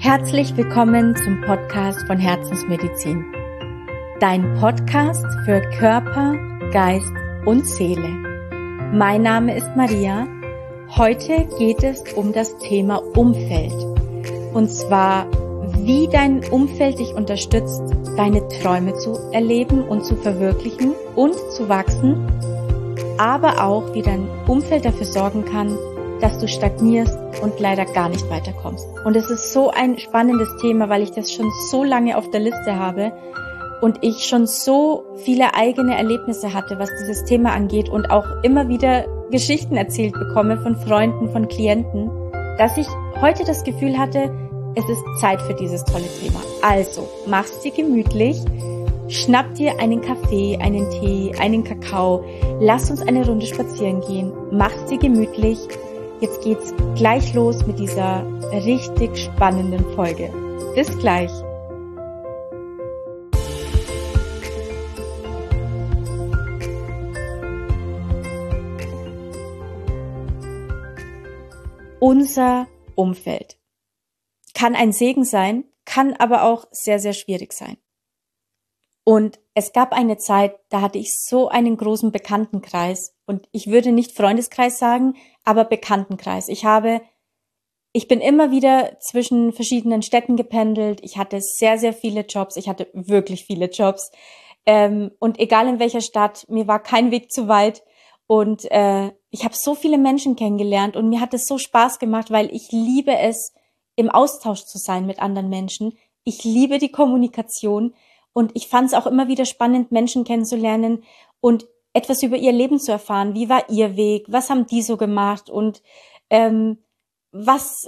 Herzlich willkommen zum Podcast von Herzensmedizin. Dein Podcast für Körper, Geist und Seele. Mein Name ist Maria. Heute geht es um das Thema Umfeld. Und zwar, wie dein Umfeld dich unterstützt, deine Träume zu erleben und zu verwirklichen und zu wachsen, aber auch, wie dein Umfeld dafür sorgen kann, dass du stagnierst und leider gar nicht weiterkommst. Und es ist so ein spannendes Thema, weil ich das schon so lange auf der Liste habe und ich schon so viele eigene Erlebnisse hatte, was dieses Thema angeht und auch immer wieder Geschichten erzählt bekomme von Freunden, von Klienten, dass ich heute das Gefühl hatte, es ist Zeit für dieses tolle Thema. Also, mach's dir gemütlich, schnapp dir einen Kaffee, einen Tee, einen Kakao, lass uns eine Runde spazieren gehen, mach's dir gemütlich. Jetzt geht's gleich los mit dieser richtig spannenden Folge. Bis gleich. Unser Umfeld kann ein Segen sein, kann aber auch sehr, sehr schwierig sein. Und es gab eine Zeit, da hatte ich so einen großen Bekanntenkreis und ich würde nicht Freundeskreis sagen, aber Bekanntenkreis. Ich bin immer wieder zwischen verschiedenen Städten gependelt. Ich hatte sehr, sehr viele Jobs. Ich hatte wirklich viele Jobs. Und egal in welcher Stadt, mir war kein Weg zu weit. Und ich habe so viele Menschen kennengelernt und mir hat es so Spaß gemacht, weil ich liebe es, im Austausch zu sein mit anderen Menschen. Ich liebe die Kommunikation. Und ich fand es auch immer wieder spannend, Menschen kennenzulernen und etwas über ihr Leben zu erfahren. Wie war ihr Weg? Was haben die so gemacht? Und was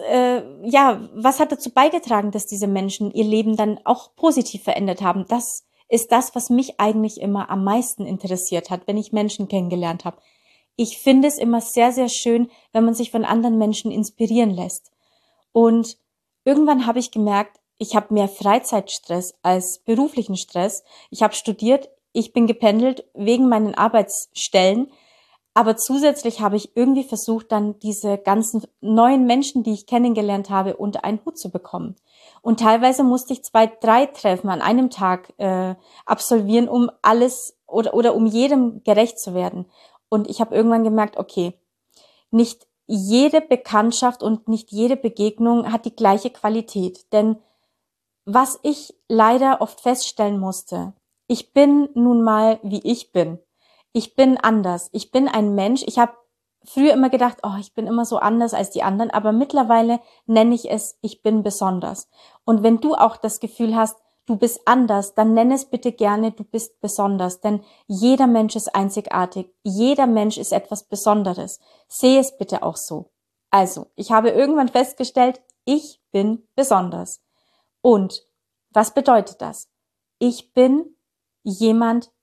hat dazu beigetragen, dass diese Menschen ihr Leben dann auch positiv verändert haben? Das ist das, was mich eigentlich immer am meisten interessiert hat, wenn ich Menschen kennengelernt habe. Ich finde es immer sehr, sehr schön, wenn man sich von anderen Menschen inspirieren lässt. Und irgendwann habe ich gemerkt, ich habe mehr Freizeitstress als beruflichen Stress. Ich habe studiert, ich bin gependelt wegen meinen Arbeitsstellen, aber zusätzlich habe ich irgendwie versucht, dann diese ganzen neuen Menschen, die ich kennengelernt habe, unter einen Hut zu bekommen. Und teilweise musste ich 2, 3 Treffen an einem Tag absolvieren, um alles oder um jedem gerecht zu werden. Und ich habe irgendwann gemerkt, okay, nicht jede Bekanntschaft und nicht jede Begegnung hat die gleiche Qualität, denn was ich leider oft feststellen musste, ich bin nun mal, wie ich bin. Ich bin anders. Ich bin ein Mensch. Ich habe früher immer gedacht, oh, ich bin immer so anders als die anderen, aber mittlerweile nenne ich es, ich bin besonders. Und wenn du auch das Gefühl hast, du bist anders, dann nenne es bitte gerne, du bist besonders, denn jeder Mensch ist einzigartig. Jeder Mensch ist etwas Besonderes. Sehe es bitte auch so. Also, ich habe irgendwann festgestellt, ich bin besonders. Und was bedeutet das? Ich bin jemand,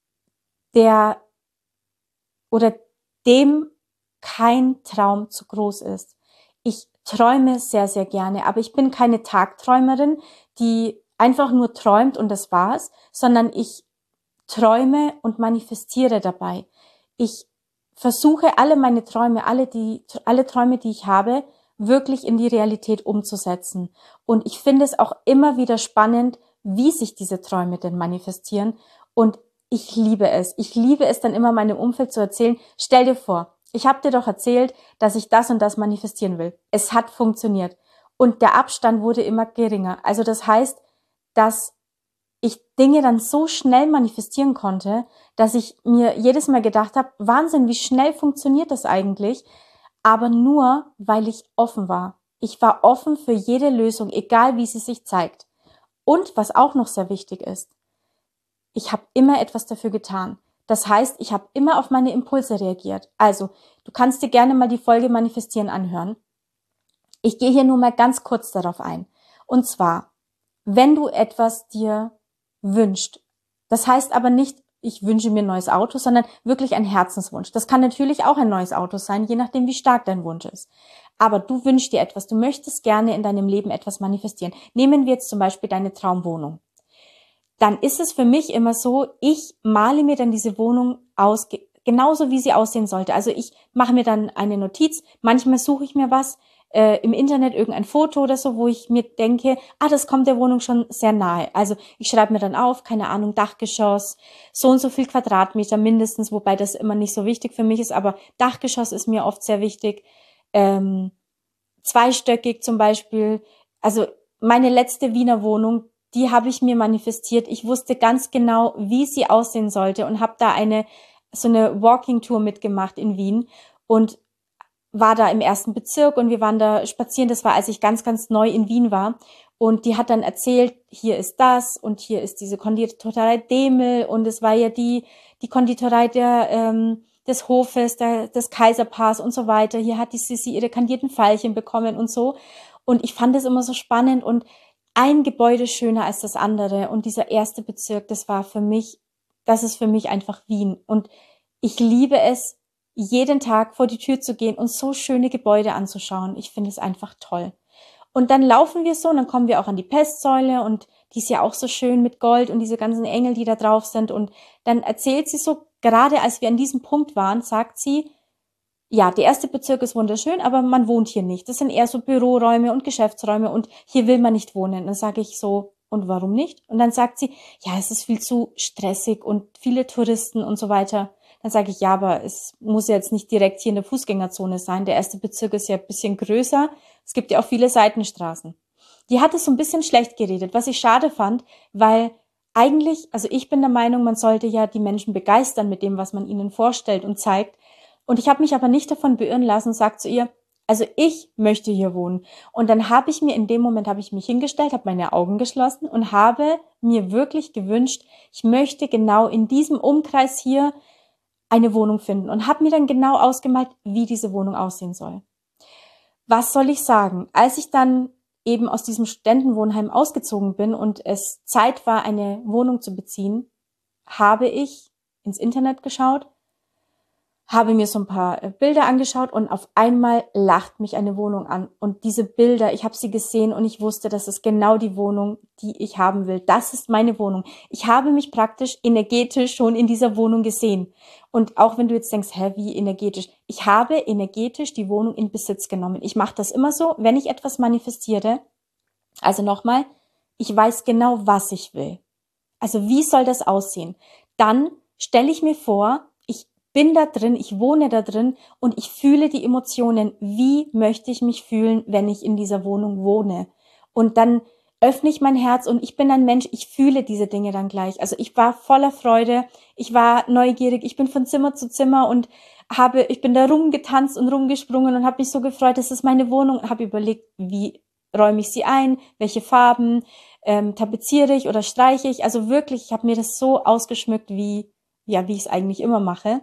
der oder dem kein Traum zu groß ist. Ich träume sehr, sehr gerne, aber ich bin keine Tagträumerin, die einfach nur träumt und das war's, sondern ich träume und manifestiere dabei. Ich versuche alle meine Träume, alle Träume, die ich habe, wirklich in die Realität umzusetzen. Und ich finde es auch immer wieder spannend, wie sich diese Träume denn manifestieren. Und ich liebe es. Ich liebe es dann immer meinem Umfeld zu erzählen. Stell dir vor, ich habe dir doch erzählt, dass ich das und das manifestieren will. Es hat funktioniert. Und der Abstand wurde immer geringer. Also das heißt, dass ich Dinge dann so schnell manifestieren konnte, dass ich mir jedes Mal gedacht habe, Wahnsinn, wie schnell funktioniert das eigentlich? Aber nur, weil ich offen war. Ich war offen für jede Lösung, egal wie sie sich zeigt. Und was auch noch sehr wichtig ist, ich habe immer etwas dafür getan. Das heißt, ich habe immer auf meine Impulse reagiert. Also, du kannst dir gerne mal die Folge Manifestieren anhören. Ich gehe hier nur mal ganz kurz darauf ein. Und zwar, wenn du etwas dir wünschst, das heißt aber nicht, ich wünsche mir ein neues Auto, sondern wirklich ein Herzenswunsch. Das kann natürlich auch ein neues Auto sein, je nachdem, wie stark dein Wunsch ist. Aber du wünschst dir etwas, du möchtest gerne in deinem Leben etwas manifestieren. Nehmen wir jetzt zum Beispiel deine Traumwohnung. Dann ist es für mich immer so, ich male mir dann diese Wohnung aus, genauso wie sie aussehen sollte. Also ich mache mir dann eine Notiz, manchmal suche ich mir was, im Internet irgendein Foto oder so, wo ich mir denke, das kommt der Wohnung schon sehr nahe. Also ich schreibe mir dann auf, keine Ahnung, Dachgeschoss, so und so viel Quadratmeter mindestens, wobei das immer nicht so wichtig für mich ist, aber Dachgeschoss ist mir oft sehr wichtig. Zweistöckig zum Beispiel. Also meine letzte Wiener Wohnung, die habe ich mir manifestiert. Ich wusste ganz genau, wie sie aussehen sollte und habe da so eine Walking-Tour mitgemacht in Wien und war da im 1. Bezirk und wir waren da spazieren. Das war, als ich ganz, ganz neu in Wien war. Und die hat dann erzählt, hier ist das und hier ist diese Konditorei Demel und es war ja die Konditorei des Hofes, des Kaiserpaars und so weiter. Hier hat die Sissi ihre kandierten Veilchen bekommen und so. Und ich fand es immer so spannend und ein Gebäude schöner als das andere. Und dieser 1. Bezirk, das ist für mich einfach Wien. Und ich liebe es, jeden Tag vor die Tür zu gehen und so schöne Gebäude anzuschauen. Ich finde es einfach toll. Und dann laufen wir so und dann kommen wir auch an die Pestsäule und die ist ja auch so schön mit Gold und diese ganzen Engel, die da drauf sind. Und dann erzählt sie so, gerade als wir an diesem Punkt waren, sagt sie, ja, der 1. Bezirk ist wunderschön, aber man wohnt hier nicht. Das sind eher so Büroräume und Geschäftsräume und hier will man nicht wohnen. Dann sage ich so, und warum nicht? Und dann sagt sie, ja, es ist viel zu stressig und viele Touristen und so weiter. Dann sage ich, ja, aber es muss ja jetzt nicht direkt hier in der Fußgängerzone sein. Der 1. Bezirk ist ja ein bisschen größer. Es gibt ja auch viele Seitenstraßen. Die hat es so ein bisschen schlecht geredet, was ich schade fand, weil eigentlich, also ich bin der Meinung, man sollte ja die Menschen begeistern mit dem, was man ihnen vorstellt und zeigt. Und ich habe mich aber nicht davon beirren lassen und sage zu ihr, also ich möchte hier wohnen. Und dann habe ich mir in dem Moment, habe ich mich hingestellt, habe meine Augen geschlossen und habe mir wirklich gewünscht, ich möchte genau in diesem Umkreis hier eine Wohnung finden und habe mir dann genau ausgemalt, wie diese Wohnung aussehen soll. Was soll ich sagen? Als ich dann eben aus diesem Studentenwohnheim ausgezogen bin und es Zeit war, eine Wohnung zu beziehen, habe ich ins Internet geschaut, habe mir so ein paar Bilder angeschaut und auf einmal lacht mich eine Wohnung an. Und diese Bilder, ich habe sie gesehen und ich wusste, das ist genau die Wohnung, die ich haben will. Das ist meine Wohnung. Ich habe mich praktisch energetisch schon in dieser Wohnung gesehen. Und auch wenn du jetzt denkst, wie energetisch? Ich habe energetisch die Wohnung in Besitz genommen. Ich mache das immer so, wenn ich etwas manifestiere. Also nochmal, ich weiß genau, was ich will. Also wie soll das aussehen? Dann stelle ich mir vor, ich bin da drin, ich wohne da drin und ich fühle die Emotionen. Wie möchte ich mich fühlen, wenn ich in dieser Wohnung wohne? Und dann öffne ich mein Herz und ich bin ein Mensch, ich fühle diese Dinge dann gleich. Also ich war voller Freude, ich war neugierig, ich bin von Zimmer zu Zimmer und ich bin da rumgetanzt und rumgesprungen und habe mich so gefreut, das ist meine Wohnung und habe überlegt, wie räume ich sie ein, welche Farben, tapeziere ich oder streiche ich. Also wirklich, ich habe mir das so ausgeschmückt, wie ich es eigentlich immer mache.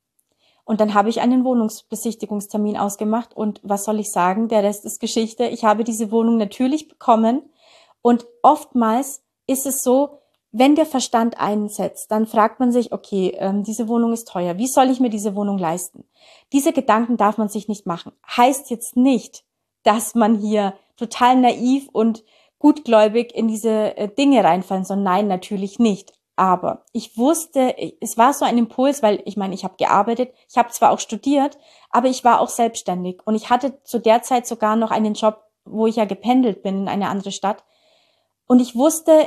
Und dann habe ich einen Wohnungsbesichtigungstermin ausgemacht und was soll ich sagen, der Rest ist Geschichte. Ich habe diese Wohnung natürlich bekommen und oftmals ist es so, wenn der Verstand einsetzt, dann fragt man sich, okay, diese Wohnung ist teuer, wie soll ich mir diese Wohnung leisten? Diese Gedanken darf man sich nicht machen. Heißt jetzt nicht, dass man hier total naiv und gutgläubig in diese Dinge reinfallen soll. Nein, natürlich nicht. Aber ich wusste, es war so ein Impuls, weil ich meine, ich habe gearbeitet, ich habe zwar auch studiert, aber ich war auch selbstständig und ich hatte zu der Zeit sogar noch einen Job, wo ich ja gependelt bin in eine andere Stadt. Und ich wusste,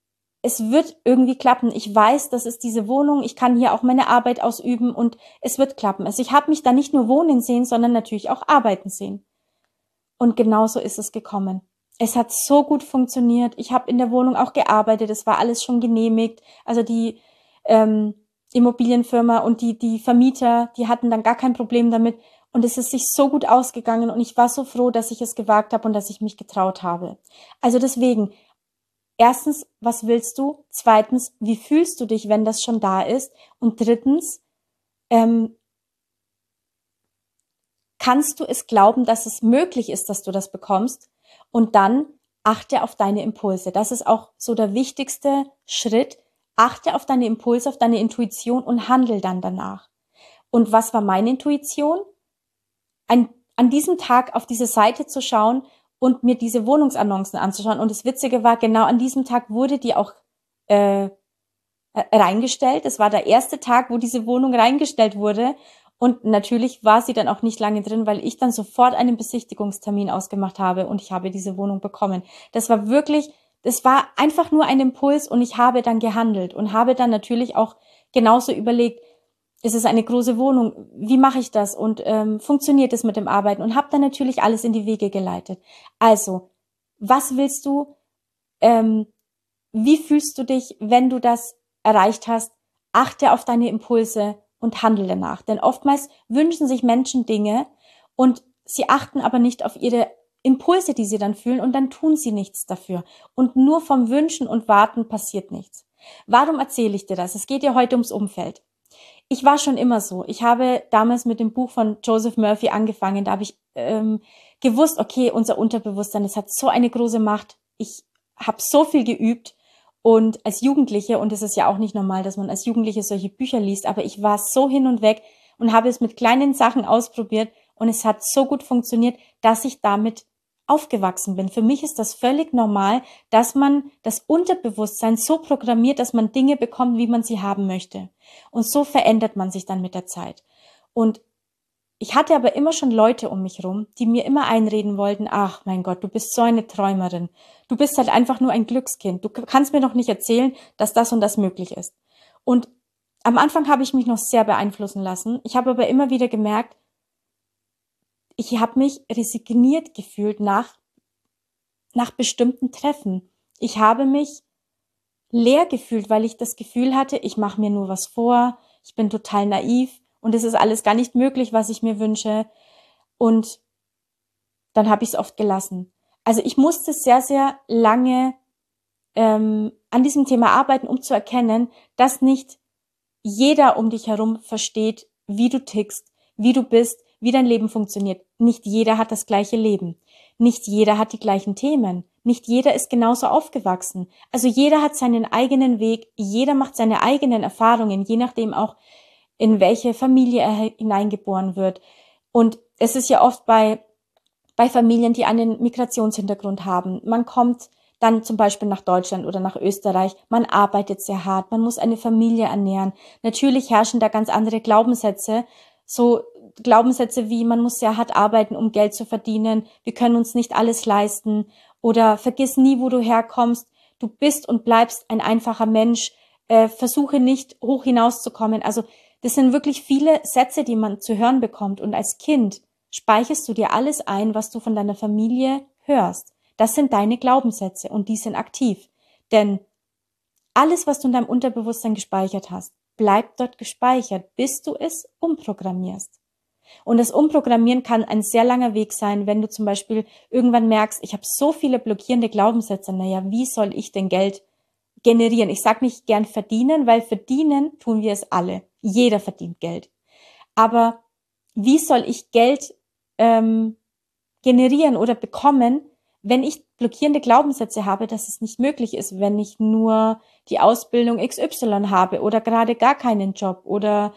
es wird irgendwie klappen. Ich weiß, das ist diese Wohnung, ich kann hier auch meine Arbeit ausüben und es wird klappen. Also ich habe mich da nicht nur wohnen sehen, sondern natürlich auch arbeiten sehen. Und genauso ist es gekommen. Es hat so gut funktioniert. Ich habe in der Wohnung auch gearbeitet. Es war alles schon genehmigt. Also die Immobilienfirma und die Vermieter, die hatten dann gar kein Problem damit. Und es ist sich so gut ausgegangen. Und ich war so froh, dass ich es gewagt habe und dass ich mich getraut habe. Also deswegen, erstens, was willst du? Zweitens, wie fühlst du dich, wenn das schon da ist? Und drittens, kannst du es glauben, dass es möglich ist, dass du das bekommst? Und dann achte auf deine Impulse. Das ist auch so der wichtigste Schritt. Achte auf deine Impulse, auf deine Intuition und handel dann danach. Und was war meine Intuition? An diesem Tag auf diese Seite zu schauen und mir diese Wohnungsannoncen anzuschauen. Und das Witzige war, genau an diesem Tag wurde die auch reingestellt. Es war der erste Tag, wo diese Wohnung reingestellt wurde. Und natürlich war sie dann auch nicht lange drin, weil ich dann sofort einen Besichtigungstermin ausgemacht habe und ich habe diese Wohnung bekommen. Das war einfach nur ein Impuls und ich habe dann gehandelt und habe dann natürlich auch genauso überlegt, ist es eine große Wohnung, wie mache ich das und funktioniert es mit dem Arbeiten und habe dann natürlich alles in die Wege geleitet. Also, was willst du, ähm, wie fühlst du dich, wenn du das erreicht hast? Achte auf deine Impulse und handle danach. Denn oftmals wünschen sich Menschen Dinge und sie achten aber nicht auf ihre Impulse, die sie dann fühlen und dann tun sie nichts dafür. Und nur vom Wünschen und Warten passiert nichts. Warum erzähle ich dir das? Es geht ja heute ums Umfeld. Ich war schon immer so. Ich habe damals mit dem Buch von Joseph Murphy angefangen. Da habe ich gewusst, okay, unser Unterbewusstsein, das hat so eine große Macht. Ich habe so viel geübt und als Jugendliche, und es ist ja auch nicht normal, dass man als Jugendliche solche Bücher liest, aber ich war so hin und weg und habe es mit kleinen Sachen ausprobiert und es hat so gut funktioniert, dass ich damit aufgewachsen bin. Für mich ist das völlig normal, dass man das Unterbewusstsein so programmiert, dass man Dinge bekommt, wie man sie haben möchte. Und so verändert man sich dann mit der Zeit. Und ich hatte aber immer schon Leute um mich rum, die mir immer einreden wollten, ach mein Gott, du bist so eine Träumerin. Du bist halt einfach nur ein Glückskind. Du kannst mir doch nicht erzählen, dass das und das möglich ist. Und am Anfang habe ich mich noch sehr beeinflussen lassen. Ich habe aber immer wieder gemerkt, ich habe mich resigniert gefühlt nach bestimmten Treffen. Ich habe mich leer gefühlt, weil ich das Gefühl hatte, ich mache mir nur was vor, ich bin total naiv und es ist alles gar nicht möglich, was ich mir wünsche. Und dann habe ich es oft gelassen. Also ich musste sehr, sehr lange an diesem Thema arbeiten, um zu erkennen, dass nicht jeder um dich herum versteht, wie du tickst, wie du bist, wie dein Leben funktioniert. Nicht jeder hat das gleiche Leben. Nicht jeder hat die gleichen Themen. Nicht jeder ist genauso aufgewachsen. Also jeder hat seinen eigenen Weg, jeder macht seine eigenen Erfahrungen, je nachdem auch, in welche Familie er hineingeboren wird. Und es ist ja oft bei Familien, die einen Migrationshintergrund haben. Man kommt dann zum Beispiel nach Deutschland oder nach Österreich. Man arbeitet sehr hart, man muss eine Familie ernähren. Natürlich herrschen da ganz andere Glaubenssätze. So Glaubenssätze wie, man muss sehr hart arbeiten, um Geld zu verdienen. Wir können uns nicht alles leisten. Oder vergiss nie, wo du herkommst. Du bist und bleibst ein einfacher Mensch. Versuche nicht, hoch hinauszukommen. Also das sind wirklich viele Sätze, die man zu hören bekommt. Und als Kind speicherst du dir alles ein, was du von deiner Familie hörst. Das sind deine Glaubenssätze und die sind aktiv. Denn alles, was du in deinem Unterbewusstsein gespeichert hast, bleibt dort gespeichert, bis du es umprogrammierst. Und das Umprogrammieren kann ein sehr langer Weg sein, wenn du zum Beispiel irgendwann merkst, ich habe so viele blockierende Glaubenssätze, naja, wie soll ich denn Geld generieren? Ich sage nicht gern verdienen, weil verdienen tun wir es alle. Jeder verdient Geld. Aber wie soll ich Geld generieren oder bekommen, wenn ich blockierende Glaubenssätze habe, dass es nicht möglich ist, wenn ich nur die Ausbildung XY habe oder gerade gar keinen Job oder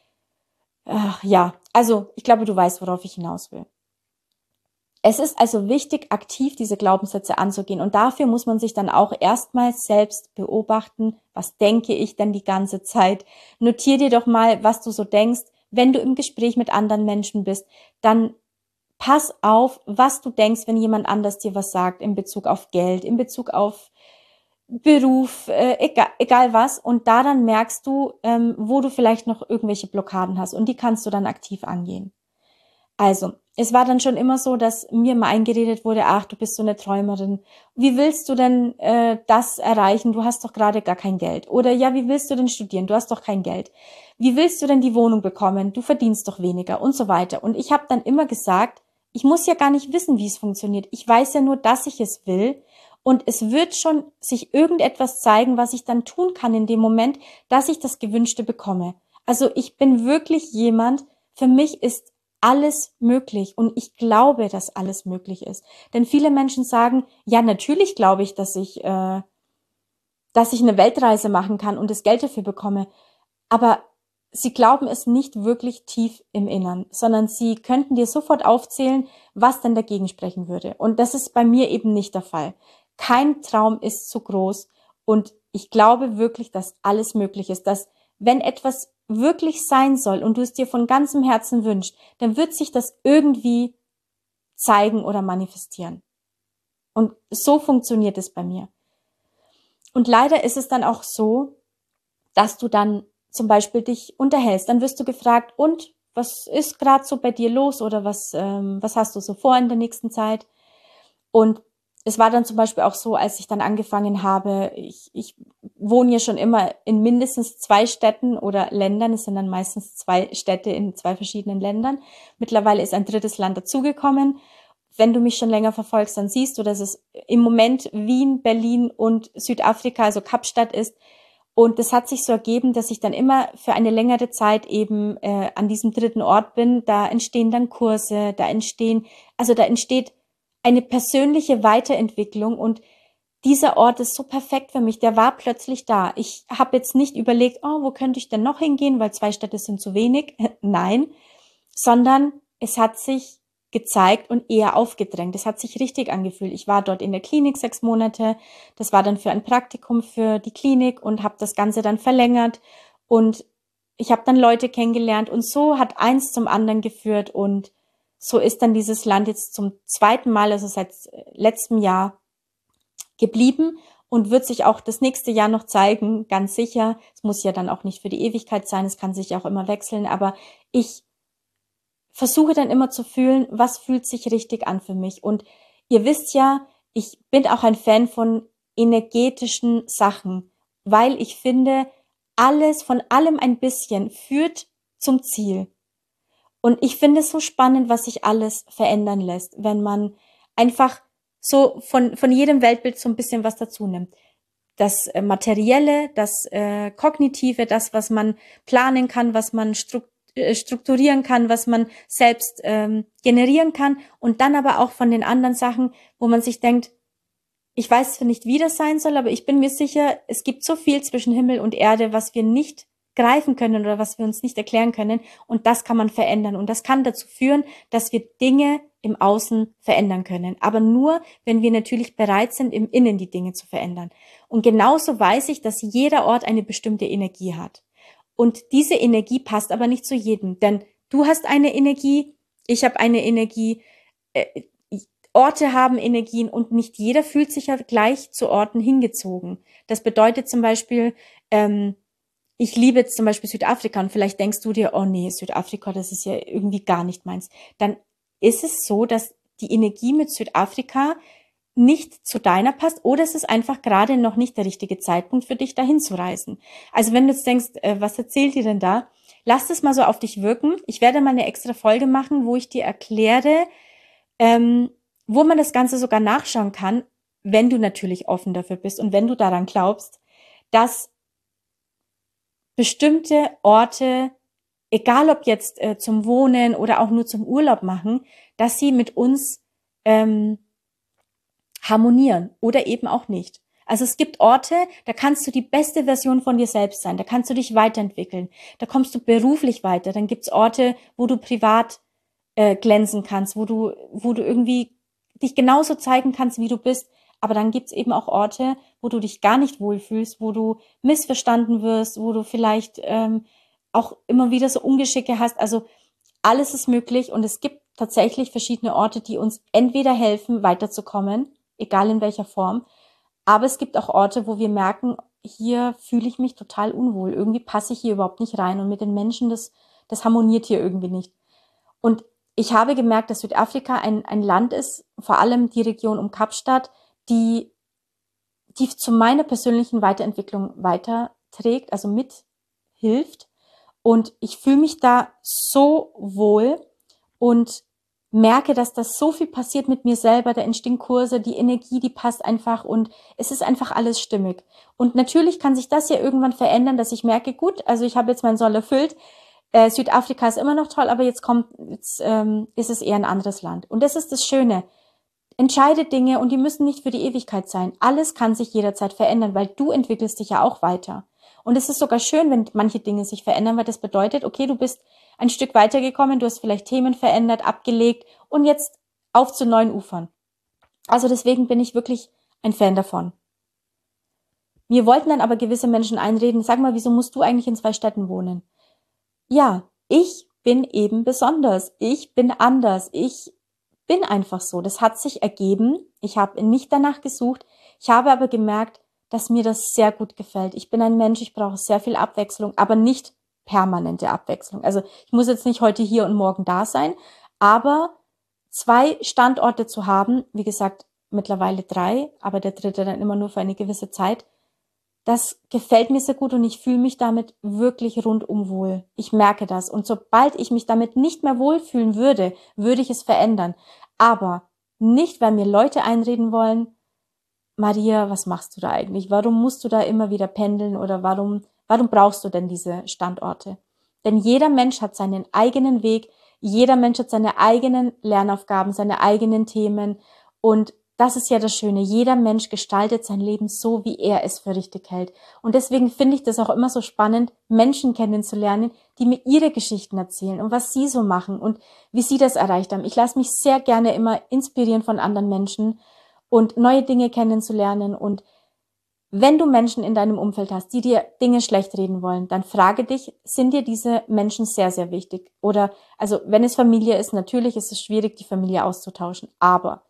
ja, also ich glaube, du weißt, worauf ich hinaus will. Es ist also wichtig, aktiv diese Glaubenssätze anzugehen und dafür muss man sich dann auch erstmal selbst beobachten, was denke ich denn die ganze Zeit. Notier dir doch mal, was du so denkst. Wenn du im Gespräch mit anderen Menschen bist, dann pass auf, was du denkst, wenn jemand anders dir was sagt in Bezug auf Geld, in Bezug auf Beruf, egal was. Und daran merkst du, wo du vielleicht noch irgendwelche Blockaden hast und die kannst du dann aktiv angehen. Also, es war dann schon immer so, dass mir mal eingeredet wurde, ach, du bist so eine Träumerin. Wie willst du denn das erreichen? Du hast doch gerade gar kein Geld. Oder ja, wie willst du denn studieren? Du hast doch kein Geld. Wie willst du denn die Wohnung bekommen? Du verdienst doch weniger und so weiter. Und ich habe dann immer gesagt, ich muss ja gar nicht wissen, wie es funktioniert. Ich weiß ja nur, dass ich es will. Und es wird schon sich irgendetwas zeigen, was ich dann tun kann in dem Moment, dass ich das Gewünschte bekomme. Also ich bin wirklich jemand, für mich ist alles möglich und ich glaube, dass alles möglich ist. Denn viele Menschen sagen, ja, natürlich glaube ich, dass ich eine Weltreise machen kann und das Geld dafür bekomme. Aber sie glauben es nicht wirklich tief im Innern, sondern sie könnten dir sofort aufzählen, was denn dagegen sprechen würde. Und das ist bei mir eben nicht der Fall. Kein Traum ist zu groß und ich glaube wirklich, dass alles möglich ist, dass wenn etwas wirklich sein soll und du es dir von ganzem Herzen wünschst, dann wird sich das irgendwie zeigen oder manifestieren. Und so funktioniert es bei mir. Und leider ist es dann auch so, dass du dann zum Beispiel dich unterhältst. Dann wirst du gefragt, und was ist gerade so bei dir los oder was hast du so vor in der nächsten Zeit? Und es war dann zum Beispiel auch so, als ich dann angefangen habe, ich wohne ja schon immer in mindestens 2 Städten oder Ländern. Es sind dann meistens 2 Städte in 2 verschiedenen Ländern. Mittlerweile ist ein 3. Land dazugekommen. Wenn du mich schon länger verfolgst, dann siehst du, dass es im Moment Wien, Berlin und Südafrika, also Kapstadt ist. Und das hat sich so ergeben, dass ich dann immer für eine längere Zeit eben an diesem 3. Ort bin. Da entstehen dann Kurse, da entsteht eine persönliche Weiterentwicklung und dieser Ort ist so perfekt für mich. Der war plötzlich da. Ich habe jetzt nicht überlegt, oh, wo könnte ich denn noch hingehen, weil 2 Städte sind zu wenig. Nein, sondern es hat sich gezeigt und eher aufgedrängt. Es hat sich richtig angefühlt. Ich war dort in der Klinik 6 Monate. Das war dann für ein Praktikum für die Klinik und habe das Ganze dann verlängert. Und ich habe dann Leute kennengelernt und so hat eins zum anderen geführt. Und so ist dann dieses Land jetzt zum 2. Mal, also seit letztem Jahr, geblieben und wird sich auch das nächste Jahr noch zeigen, ganz sicher. Es muss ja dann auch nicht für die Ewigkeit sein, es kann sich auch immer wechseln, aber ich versuche dann immer zu fühlen, was fühlt sich richtig an für mich. Und ihr wisst ja, ich bin auch ein Fan von energetischen Sachen, weil ich finde, alles, von allem ein bisschen führt zum Ziel. Und ich finde es so spannend, was sich alles verändern lässt, wenn man einfach so von jedem Weltbild so ein bisschen was dazu nimmt. Das Materielle, das Kognitive, das, was man planen kann, was man strukturieren kann, was man selbst generieren kann und dann aber auch von den anderen Sachen, wo man sich denkt, ich weiß zwar nicht, wie das sein soll, aber ich bin mir sicher, es gibt so viel zwischen Himmel und Erde, was wir nicht greifen können oder was wir uns nicht erklären können und das kann man verändern und das kann dazu führen, dass wir Dinge im Außen verändern können, aber nur, wenn wir natürlich bereit sind, im Innen die Dinge zu verändern. Und genauso weiß ich, dass jeder Ort eine bestimmte Energie hat. Und diese Energie passt aber nicht zu jedem, denn du hast eine Energie, ich habe eine Energie, Orte haben Energien und nicht jeder fühlt sich ja gleich zu Orten hingezogen. Das bedeutet zum Beispiel, ich liebe jetzt zum Beispiel Südafrika und vielleicht denkst du dir, oh nee, Südafrika, das ist ja irgendwie gar nicht meins. Dann ist es so, dass die Energie mit Südafrika nicht zu deiner passt oder es ist einfach gerade noch nicht der richtige Zeitpunkt für dich, dahin zu reisen. Also wenn du jetzt denkst, was erzählt ihr denn da? Lass das mal so auf dich wirken. Ich werde mal eine extra Folge machen, wo ich dir erkläre, wo man das Ganze sogar nachschauen kann, wenn du natürlich offen dafür bist und wenn du daran glaubst, dass bestimmte Orte, egal ob jetzt zum Wohnen oder auch nur zum Urlaub machen, dass sie mit uns harmonieren oder eben auch nicht. Also es gibt Orte, da kannst du die beste Version von dir selbst sein, da kannst du dich weiterentwickeln, da kommst du beruflich weiter, dann gibt's Orte, wo du privat glänzen kannst, wo du irgendwie dich genauso zeigen kannst, wie du bist, aber dann gibt's eben auch Orte, wo du dich gar nicht wohlfühlst, wo du missverstanden wirst, wo du vielleicht auch immer wieder so Ungeschicke hast, also alles ist möglich und es gibt tatsächlich verschiedene Orte, die uns entweder helfen, weiterzukommen, egal in welcher Form, aber es gibt auch Orte, wo wir merken, hier fühle ich mich total unwohl, irgendwie passe ich hier überhaupt nicht rein und mit den Menschen, das harmoniert hier irgendwie nicht. Und ich habe gemerkt, dass Südafrika ein Land ist, vor allem die Region um Kapstadt, die zu meiner persönlichen Weiterentwicklung weiterträgt, also mithilft. Und ich fühle mich da so wohl und merke, dass das so viel passiert mit mir selber, da entstehen Kurse, die Energie, die passt einfach und es ist einfach alles stimmig. Und natürlich kann sich das ja irgendwann verändern, dass ich merke, gut, also ich habe jetzt meinen Soll erfüllt, Südafrika ist immer noch toll, aber jetzt ist es eher ein anderes Land. Und das ist das Schöne. Entscheide Dinge und die müssen nicht für die Ewigkeit sein. Alles kann sich jederzeit verändern, weil du entwickelst dich ja auch weiter. Und es ist sogar schön, wenn manche Dinge sich verändern, weil das bedeutet, okay, du bist ein Stück weitergekommen, du hast vielleicht Themen verändert, abgelegt und jetzt auf zu neuen Ufern. Also deswegen bin ich wirklich ein Fan davon. Mir wollten dann aber gewisse Menschen einreden, sag mal, wieso musst du eigentlich in 2 Städten wohnen? ja, ich bin eben besonders, ich bin anders, ich bin einfach so. Das hat sich ergeben. Ich habe nicht danach gesucht. Ich habe aber gemerkt, dass mir das sehr gut gefällt. Ich bin ein Mensch, ich brauche sehr viel Abwechslung, aber nicht permanente Abwechslung. Also ich muss jetzt nicht heute hier und morgen da sein, aber 2 Standorte zu haben, wie gesagt, mittlerweile 3, aber der dritte dann immer nur für eine gewisse Zeit, das gefällt mir sehr gut und ich fühle mich damit wirklich rundum wohl. Ich merke das. Und sobald ich mich damit nicht mehr wohlfühlen würde, würde ich es verändern. Aber nicht, weil mir Leute einreden wollen, Maria, was machst du da eigentlich? Warum musst du da immer wieder pendeln oder warum brauchst du denn diese Standorte? Denn jeder Mensch hat seinen eigenen Weg, jeder Mensch hat seine eigenen Lernaufgaben, seine eigenen Themen und das ist ja das Schöne. Jeder Mensch gestaltet sein Leben so, wie er es für richtig hält. Und deswegen finde ich das auch immer so spannend, Menschen kennenzulernen, die mir ihre Geschichten erzählen und was sie so machen und wie sie das erreicht haben. Ich lasse mich sehr gerne immer inspirieren von anderen Menschen und neue Dinge kennenzulernen. Und wenn du Menschen in deinem Umfeld hast, die dir Dinge schlecht reden wollen, dann frage dich, sind dir diese Menschen sehr, sehr wichtig? Oder, also wenn es Familie ist, natürlich ist es schwierig, die Familie auszutauschen, aber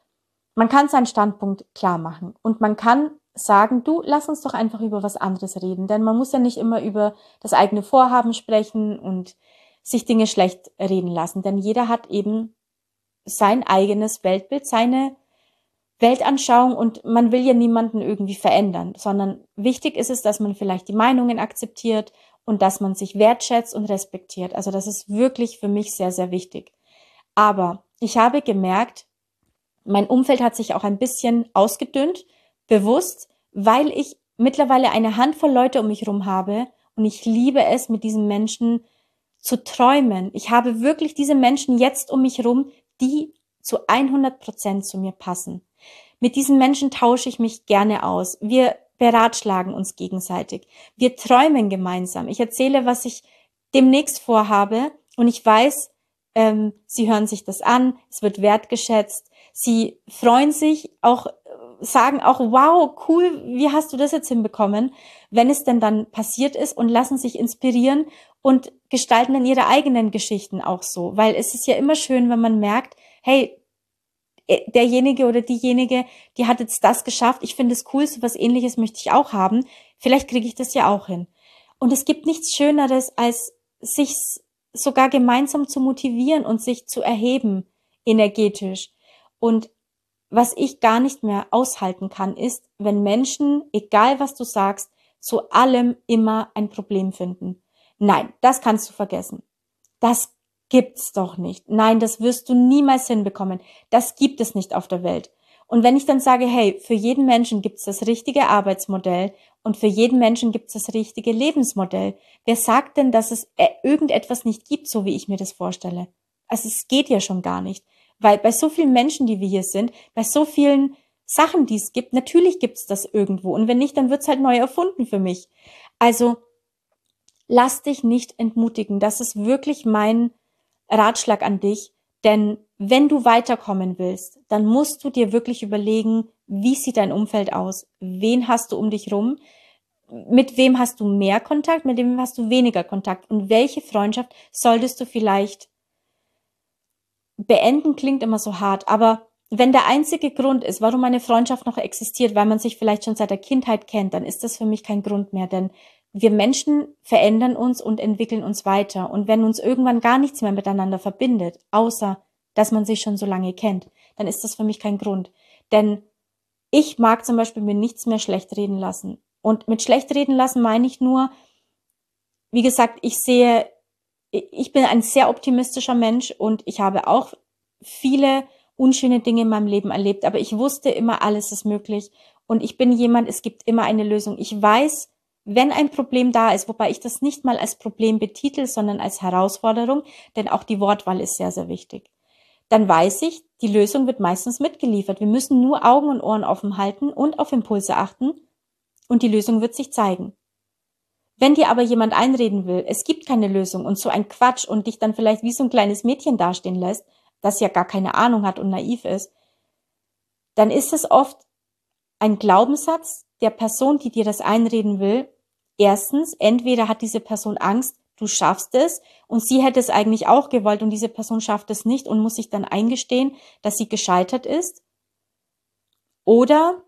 man kann seinen Standpunkt klar machen und man kann sagen, du, lass uns doch einfach über was anderes reden, denn man muss ja nicht immer über das eigene Vorhaben sprechen und sich Dinge schlecht reden lassen, denn jeder hat eben sein eigenes Weltbild, seine Weltanschauung und man will ja niemanden irgendwie verändern, sondern wichtig ist es, dass man vielleicht die Meinungen akzeptiert und dass man sich wertschätzt und respektiert. Also das ist wirklich für mich sehr, sehr wichtig. Aber ich habe gemerkt, mein Umfeld hat sich auch ein bisschen ausgedünnt, bewusst, weil ich mittlerweile eine Handvoll Leute um mich herum habe und ich liebe es, mit diesen Menschen zu träumen. Ich habe wirklich diese Menschen jetzt um mich herum, die zu 100% zu mir passen. Mit diesen Menschen tausche ich mich gerne aus. Wir beratschlagen uns gegenseitig. Wir träumen gemeinsam. Ich erzähle, was ich demnächst vorhabe und ich weiß, sie hören sich das an, es wird wertgeschätzt, sie freuen sich auch, sagen auch, wow, cool, wie hast du das jetzt hinbekommen, wenn es denn dann passiert ist und lassen sich inspirieren und gestalten dann ihre eigenen Geschichten auch so, weil es ist ja immer schön, wenn man merkt, hey, derjenige oder diejenige, die hat jetzt das geschafft, ich finde es cool, so was Ähnliches möchte ich auch haben, vielleicht kriege ich das ja auch hin. Und es gibt nichts Schöneres, als sich sogar gemeinsam zu motivieren und sich zu erheben, energetisch. Und was ich gar nicht mehr aushalten kann, ist, wenn Menschen, egal was du sagst, zu allem immer ein Problem finden. Nein, das kannst du vergessen. Das gibt's doch nicht. Nein, das wirst du niemals hinbekommen. Das gibt es nicht auf der Welt. Und wenn ich dann sage, hey, für jeden Menschen gibt's das richtige Arbeitsmodell und für jeden Menschen gibt's das richtige Lebensmodell. Wer sagt denn, dass es irgendetwas nicht gibt, so wie ich mir das vorstelle? Also es geht ja schon gar nicht. Weil bei so vielen Menschen, die wir hier sind, bei so vielen Sachen, die es gibt, natürlich gibt's das irgendwo. Und wenn nicht, dann wird's halt neu erfunden für mich. Also lass dich nicht entmutigen. Das ist wirklich mein Ratschlag an dich. Denn wenn du weiterkommen willst, dann musst du dir wirklich überlegen, wie sieht dein Umfeld aus? Wen hast du um dich rum? Mit wem hast du mehr Kontakt? Mit wem hast du weniger Kontakt? Und welche Freundschaft solltest du vielleicht beenden? Klingt immer so hart, aber wenn der einzige Grund ist, warum eine Freundschaft noch existiert, weil man sich vielleicht schon seit der Kindheit kennt, dann ist das für mich kein Grund mehr, denn wir Menschen verändern uns und entwickeln uns weiter. Und wenn uns irgendwann gar nichts mehr miteinander verbindet, außer dass man sich schon so lange kennt, dann ist das für mich kein Grund. Denn ich mag zum Beispiel mir nichts mehr schlecht reden lassen. Und mit schlecht reden lassen meine ich nur, wie gesagt, ich bin ein sehr optimistischer Mensch und ich habe auch viele unschöne Dinge in meinem Leben erlebt, aber ich wusste immer, alles ist möglich und ich bin jemand, es gibt immer eine Lösung. Ich weiß, wenn ein Problem da ist, wobei ich das nicht mal als Problem betitel, sondern als Herausforderung, denn auch die Wortwahl ist sehr, sehr wichtig. Dann weiß ich, die Lösung wird meistens mitgeliefert. Wir müssen nur Augen und Ohren offen halten und auf Impulse achten und die Lösung wird sich zeigen. Wenn dir aber jemand einreden will, es gibt keine Lösung und so ein Quatsch und dich dann vielleicht wie so ein kleines Mädchen dastehen lässt, das ja gar keine Ahnung hat und naiv ist, dann ist es oft ein Glaubenssatz der Person, die dir das einreden will. Erstens, entweder hat diese Person Angst, du schaffst es und sie hätte es eigentlich auch gewollt und diese Person schafft es nicht und muss sich dann eingestehen, dass sie gescheitert ist. Oder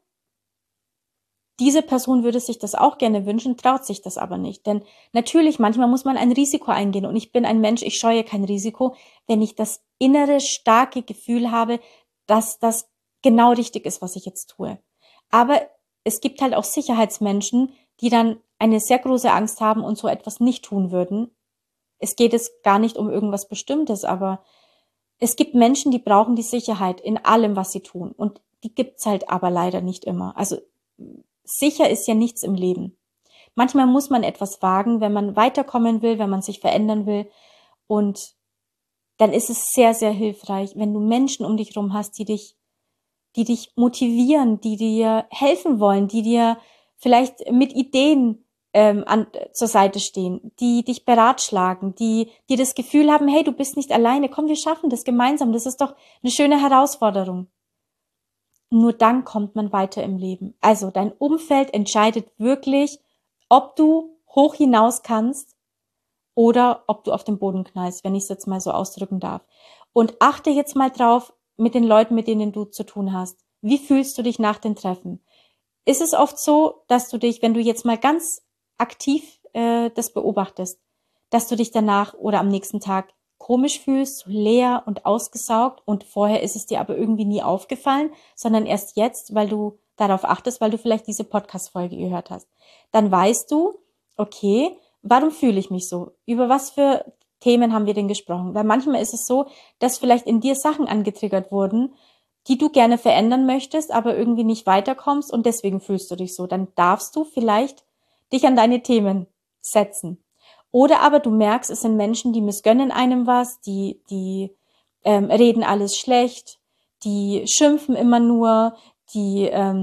diese Person würde sich das auch gerne wünschen, traut sich das aber nicht. Denn natürlich, manchmal muss man ein Risiko eingehen. Und ich bin ein Mensch, ich scheue kein Risiko, wenn ich das innere, starke Gefühl habe, dass das genau richtig ist, was ich jetzt tue. Aber es gibt halt auch Sicherheitsmenschen, die dann eine sehr große Angst haben und so etwas nicht tun würden. Es geht jetzt gar nicht um irgendwas Bestimmtes, aber es gibt Menschen, die brauchen die Sicherheit in allem, was sie tun. Und die gibt's halt aber leider nicht immer. Also sicher ist ja nichts im Leben. Manchmal muss man etwas wagen, wenn man weiterkommen will, wenn man sich verändern will. Und dann ist es sehr, sehr hilfreich, wenn du Menschen um dich herum hast, die dich motivieren, die dir helfen wollen, die dir vielleicht mit Ideen zur Seite stehen, die dich beratschlagen, die dir das Gefühl haben, hey, du bist nicht alleine, komm, wir schaffen das gemeinsam, das ist doch eine schöne Herausforderung. Nur dann kommt man weiter im Leben. Also dein Umfeld entscheidet wirklich, ob du hoch hinaus kannst oder ob du auf den Boden knallst, wenn ich es jetzt mal so ausdrücken darf. Und achte jetzt mal drauf mit den Leuten, mit denen du zu tun hast. Wie fühlst du dich nach den Treffen? Ist es oft so, dass du dich, wenn du jetzt mal ganz aktiv das beobachtest, dass du dich danach oder am nächsten Tag komisch fühlst, so leer und ausgesaugt und vorher ist es dir aber irgendwie nie aufgefallen, sondern erst jetzt, weil du darauf achtest, weil du vielleicht diese Podcast-Folge gehört hast. Dann weißt du, okay, warum fühle ich mich so? Über was für Themen haben wir denn gesprochen? Weil manchmal ist es so, dass vielleicht in dir Sachen angetriggert wurden, die du gerne verändern möchtest, aber irgendwie nicht weiterkommst und deswegen fühlst du dich so. Dann darfst du vielleicht dich an deine Themen setzen. Oder aber du merkst, es sind Menschen, die missgönnen einem was, die reden alles schlecht, die schimpfen immer nur, die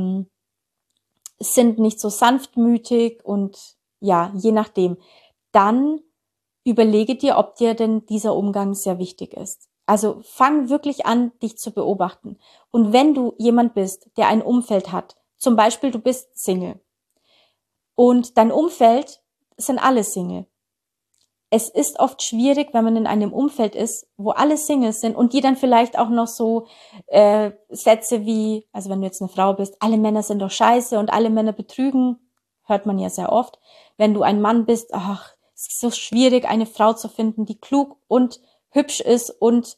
sind nicht so sanftmütig und ja, je nachdem. Dann überlege dir, ob dir denn dieser Umgang sehr wichtig ist. Also fang wirklich an, dich zu beobachten. Und wenn du jemand bist, der ein Umfeld hat, zum Beispiel du bist Single und dein Umfeld sind alle Single. Es ist oft schwierig, wenn man in einem Umfeld ist, wo alle Singles sind und die dann vielleicht auch noch so Sätze wie, also wenn du jetzt eine Frau bist, alle Männer sind doch scheiße und alle Männer betrügen, hört man ja sehr oft. Wenn du ein Mann bist, ach, es ist so schwierig, eine Frau zu finden, die klug und hübsch ist und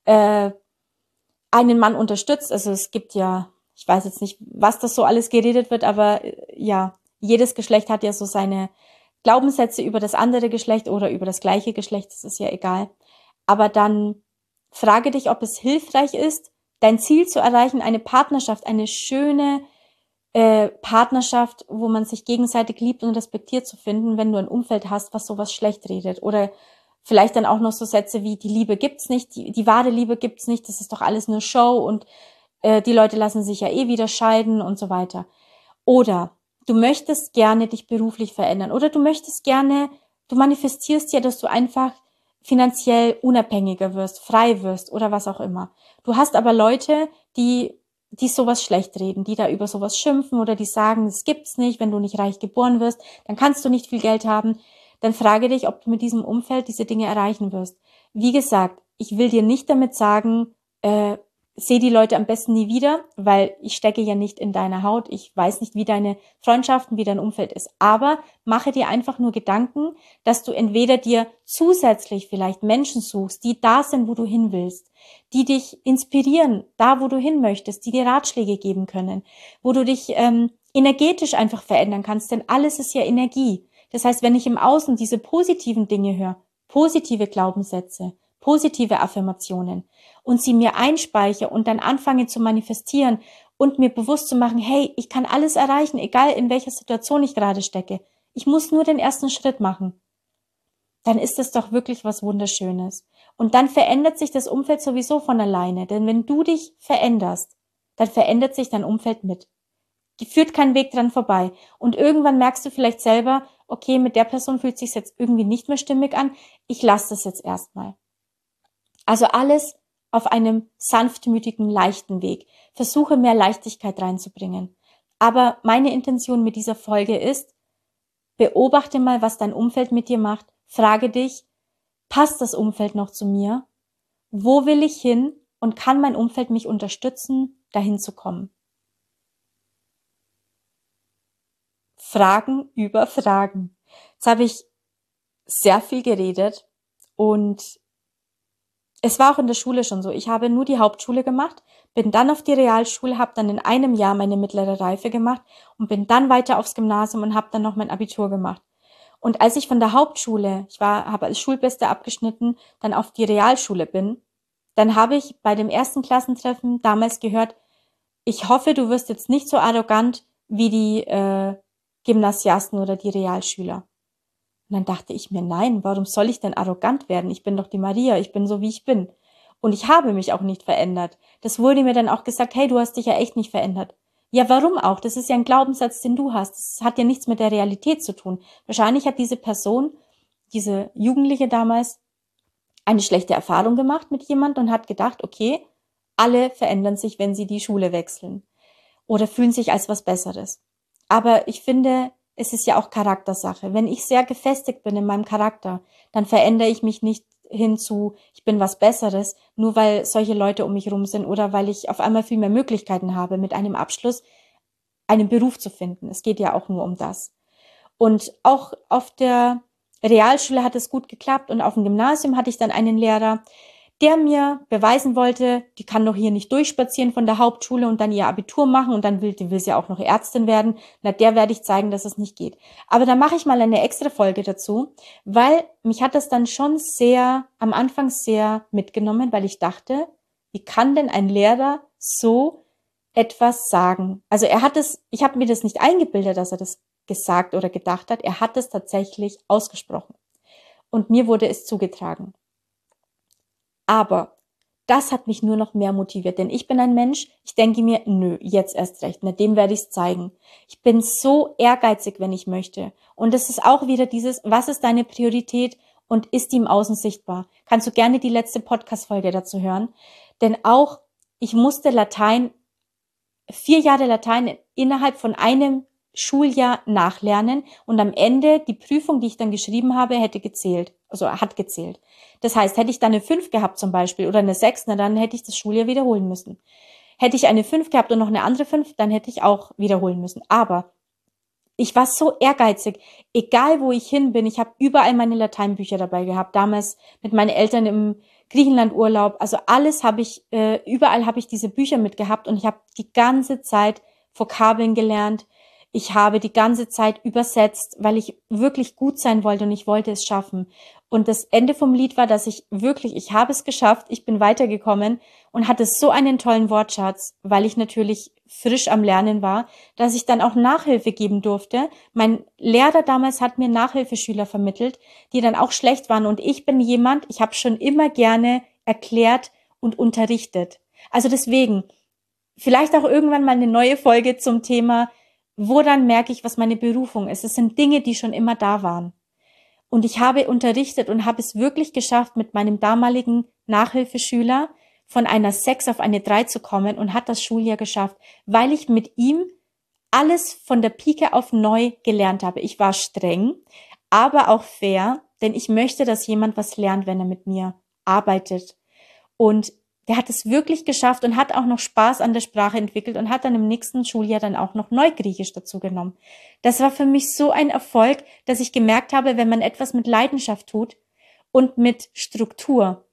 einen Mann unterstützt. Also es gibt ja, ich weiß jetzt nicht, was das so alles geredet wird, aber ja, jedes Geschlecht hat ja so seine Glaubenssätze über das andere Geschlecht oder über das gleiche Geschlecht, das ist ja egal. Aber dann frage dich, ob es hilfreich ist, dein Ziel zu erreichen, eine Partnerschaft, eine schöne Partnerschaft, wo man sich gegenseitig liebt und respektiert zu finden, wenn du ein Umfeld hast, was sowas schlecht redet. Oder vielleicht dann auch noch so Sätze wie, die Liebe gibt's nicht, die wahre Liebe gibt's nicht, das ist doch alles nur Show und die Leute lassen sich ja eh wieder scheiden und so weiter. Oder du möchtest gerne dich beruflich verändern oder du möchtest gerne, du manifestierst ja, dass du einfach finanziell unabhängiger wirst, frei wirst oder was auch immer. Du hast aber Leute, die sowas schlecht reden, die da über sowas schimpfen oder die sagen, es gibt's nicht, wenn du nicht reich geboren wirst, dann kannst du nicht viel Geld haben. Dann frage dich, ob du mit diesem Umfeld diese Dinge erreichen wirst. Wie gesagt, ich will dir nicht damit sagen, seh die Leute am besten nie wieder, weil ich stecke ja nicht in deiner Haut. Ich weiß nicht, wie deine Freundschaften, wie dein Umfeld ist. Aber mache dir einfach nur Gedanken, dass du entweder dir zusätzlich vielleicht Menschen suchst, die da sind, wo du hin willst, die dich inspirieren, da, wo du hin möchtest, die dir Ratschläge geben können, wo du dich energetisch einfach verändern kannst, denn alles ist ja Energie. Das heißt, wenn ich im Außen diese positiven Dinge höre, positive Glaubenssätze, positive Affirmationen und sie mir einspeichere und dann anfange zu manifestieren und mir bewusst zu machen, hey, ich kann alles erreichen, egal in welcher Situation ich gerade stecke. Ich muss nur den ersten Schritt machen. Dann ist es doch wirklich was Wunderschönes. Und dann verändert sich das Umfeld sowieso von alleine. Denn wenn du dich veränderst, dann verändert sich dein Umfeld mit. Die führt kein Weg dran vorbei. Und irgendwann merkst du vielleicht selber, okay, mit der Person fühlt es sich jetzt irgendwie nicht mehr stimmig an. Ich lasse das jetzt erstmal. Also alles auf einem sanftmütigen, leichten Weg. Versuche mehr Leichtigkeit reinzubringen. Aber meine Intention mit dieser Folge ist, beobachte mal, was dein Umfeld mit dir macht Frage dich, passt das Umfeld noch zu mir? Wo will ich hin? Und kann mein Umfeld mich unterstützen, dahin zu kommen? Fragen über Fragen. Jetzt habe ich sehr viel geredet und es war auch in der Schule schon so. Ich habe nur die Hauptschule gemacht, bin dann auf die Realschule, habe dann in einem Jahr meine mittlere Reife gemacht und bin dann weiter aufs Gymnasium und habe dann noch mein Abitur gemacht. Und als ich von der Hauptschule, habe als Schulbeste abgeschnitten, dann auf die Realschule bin, dann habe ich bei dem ersten Klassentreffen damals gehört, ich hoffe, du wirst jetzt nicht so arrogant wie die Gymnasiasten oder die Realschüler. Und dann dachte ich mir, nein, warum soll ich denn arrogant werden? Ich bin doch die Maria, ich bin so, wie ich bin. Und ich habe mich auch nicht verändert. Das wurde mir dann auch gesagt, hey, du hast dich ja echt nicht verändert. Ja, warum auch? Das ist ja ein Glaubenssatz, den du hast. Das hat ja nichts mit der Realität zu tun. Wahrscheinlich hat diese Person, diese Jugendliche damals, eine schlechte Erfahrung gemacht mit jemand und hat gedacht, okay, alle verändern sich, wenn sie die Schule wechseln oder fühlen sich als was Besseres. Aber ich finde, es ist ja auch Charaktersache. Wenn ich sehr gefestigt bin in meinem Charakter, dann verändere ich mich nicht hinzu, ich bin was Besseres, nur weil solche Leute um mich rum sind oder weil ich auf einmal viel mehr Möglichkeiten habe, mit einem Abschluss einen Beruf zu finden. Es geht ja auch nur um das. Und auch auf der Realschule hat es gut geklappt und auf dem Gymnasium hatte ich dann einen Lehrer, der mir beweisen wollte, die kann doch hier nicht durchspazieren von der Hauptschule und dann ihr Abitur machen und dann will sie auch noch Ärztin werden. Na, der werde ich zeigen, dass es nicht geht. Aber da mache ich mal eine extra Folge dazu, weil mich hat das dann schon am Anfang sehr mitgenommen, weil ich dachte, wie kann denn ein Lehrer so etwas sagen? Also ich habe mir das nicht eingebildet, dass er das gesagt oder gedacht hat. Er hat es tatsächlich ausgesprochen. Und mir wurde es zugetragen. Aber das hat mich nur noch mehr motiviert, denn ich bin ein Mensch, ich denke mir, nö, jetzt erst recht, dem werde ich es zeigen. Ich bin so ehrgeizig, wenn ich möchte. Und es ist auch wieder dieses, was ist deine Priorität und ist die im Außen sichtbar? Kannst du gerne die letzte Podcast-Folge dazu hören? Denn auch, ich musste 4 Jahre Latein innerhalb von einem Schuljahr nachlernen und am Ende die Prüfung, die ich dann geschrieben habe, hat gezählt. Das heißt, hätte ich dann eine 5 gehabt zum Beispiel oder eine 6, dann hätte ich das Schuljahr wiederholen müssen. Hätte ich eine 5 gehabt und noch eine andere 5, dann hätte ich auch wiederholen müssen. Aber ich war so ehrgeizig, egal wo ich hin bin, ich habe überall meine Lateinbücher dabei gehabt, damals mit meinen Eltern im Griechenlandurlaub, also überall habe ich diese Bücher mitgehabt und ich habe die ganze Zeit Vokabeln gelernt, ich habe die ganze Zeit übersetzt, weil ich wirklich gut sein wollte und ich wollte es schaffen. Und das Ende vom Lied war, dass ich habe es geschafft, ich bin weitergekommen und hatte so einen tollen Wortschatz, weil ich natürlich frisch am Lernen war, dass ich dann auch Nachhilfe geben durfte. Mein Lehrer damals hat mir Nachhilfeschüler vermittelt, die dann auch schlecht waren und ich bin jemand, ich habe schon immer gerne erklärt und unterrichtet. Also deswegen, vielleicht auch irgendwann mal eine neue Folge zum Thema, woran merke ich, was meine Berufung ist. Es sind Dinge, die schon immer da waren. Und ich habe unterrichtet und habe es wirklich geschafft, mit meinem damaligen Nachhilfeschüler von einer 6 auf eine 3 zu kommen und hat das Schuljahr geschafft, weil ich mit ihm alles von der Pike auf neu gelernt habe. Ich war streng, aber auch fair, denn ich möchte, dass jemand was lernt, wenn er mit mir arbeitet. Und der hat es wirklich geschafft und hat auch noch Spaß an der Sprache entwickelt und hat dann im nächsten Schuljahr dann auch noch Neugriechisch dazu genommen. Das war für mich so ein Erfolg, dass ich gemerkt habe, wenn man etwas mit Leidenschaft tut und mit Struktur,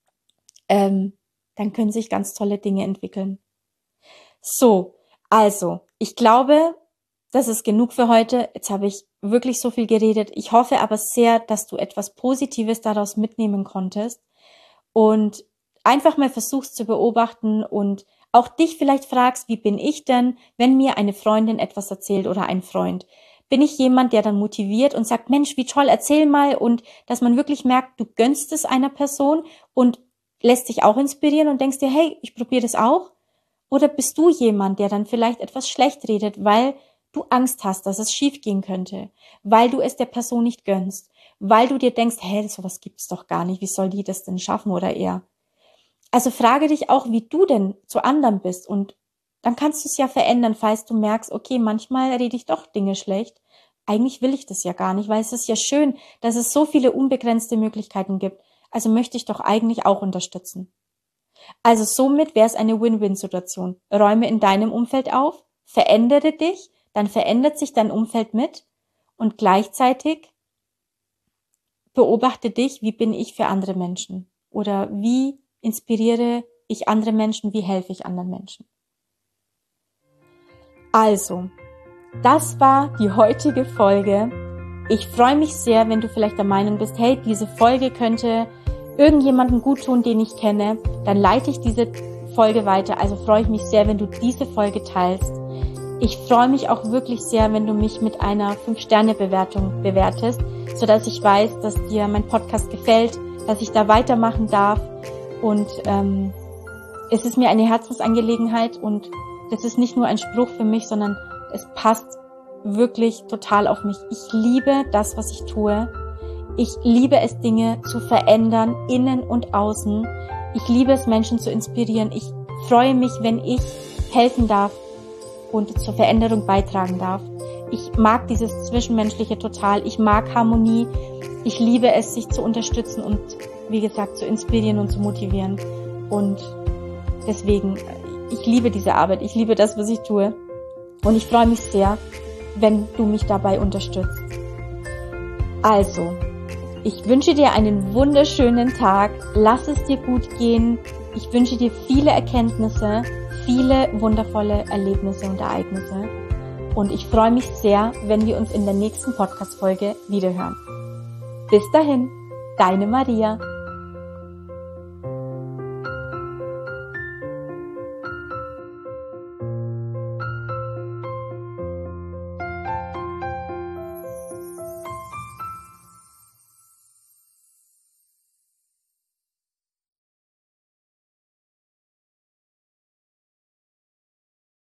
dann können sich ganz tolle Dinge entwickeln. So, also, ich glaube, das ist genug für heute. Jetzt habe ich wirklich so viel geredet. Ich hoffe aber sehr, dass du etwas Positives daraus mitnehmen konntest und einfach mal versuchst zu beobachten und auch dich vielleicht fragst, wie bin ich denn, wenn mir eine Freundin etwas erzählt oder ein Freund? Bin ich jemand, der dann motiviert und sagt, Mensch, wie toll, erzähl mal, und dass man wirklich merkt, du gönnst es einer Person und lässt dich auch inspirieren und denkst dir, hey, ich probiere das auch? Oder bist du jemand, der dann vielleicht etwas schlecht redet, weil du Angst hast, dass es schiefgehen könnte, weil du es der Person nicht gönnst, weil du dir denkst, hey, sowas gibt's doch gar nicht, wie soll die das denn schaffen oder er? Also frage dich auch, wie du denn zu anderen bist, und dann kannst du es ja verändern, falls du merkst, okay, manchmal rede ich doch Dinge schlecht, eigentlich will ich das ja gar nicht, weil es ist ja schön, dass es so viele unbegrenzte Möglichkeiten gibt. Also möchte ich doch eigentlich auch unterstützen. Also somit wäre es eine Win-Win-Situation. Räume in deinem Umfeld auf, verändere dich, dann verändert sich dein Umfeld mit und gleichzeitig beobachte dich, wie bin ich für andere Menschen oder wie inspiriere ich andere Menschen, wie helfe ich anderen Menschen. Also, das war die heutige Folge. Ich freue mich sehr, wenn du vielleicht der Meinung bist, hey, diese Folge könnte irgendjemandem gut tun, den ich kenne, dann leite ich diese Folge weiter. Also freue ich mich sehr, wenn du diese Folge teilst. Ich freue mich auch wirklich sehr, wenn du mich mit einer 5-Sterne-Bewertung bewertest, sodass ich weiß, dass dir mein Podcast gefällt, dass ich da weitermachen darf. Und es ist mir eine Herzensangelegenheit und das ist nicht nur ein Spruch für mich, sondern es passt wirklich total auf mich. Ich liebe das, was ich tue. Ich liebe es, Dinge zu verändern, innen und außen. Ich liebe es, Menschen zu inspirieren. Ich freue mich, wenn ich helfen darf und zur Veränderung beitragen darf. Ich mag dieses Zwischenmenschliche total. Ich mag Harmonie. Ich liebe es, sich zu unterstützen und, wie gesagt, zu inspirieren und zu motivieren. Und deswegen, ich liebe diese Arbeit. Ich liebe das, was ich tue. Und ich freue mich sehr, wenn du mich dabei unterstützt. Also, ich wünsche dir einen wunderschönen Tag. Lass es dir gut gehen. Ich wünsche dir viele Erkenntnisse, viele wundervolle Erlebnisse und Ereignisse. Und ich freue mich sehr, wenn wir uns in der nächsten Podcast-Folge wiederhören. Bis dahin, deine Maria.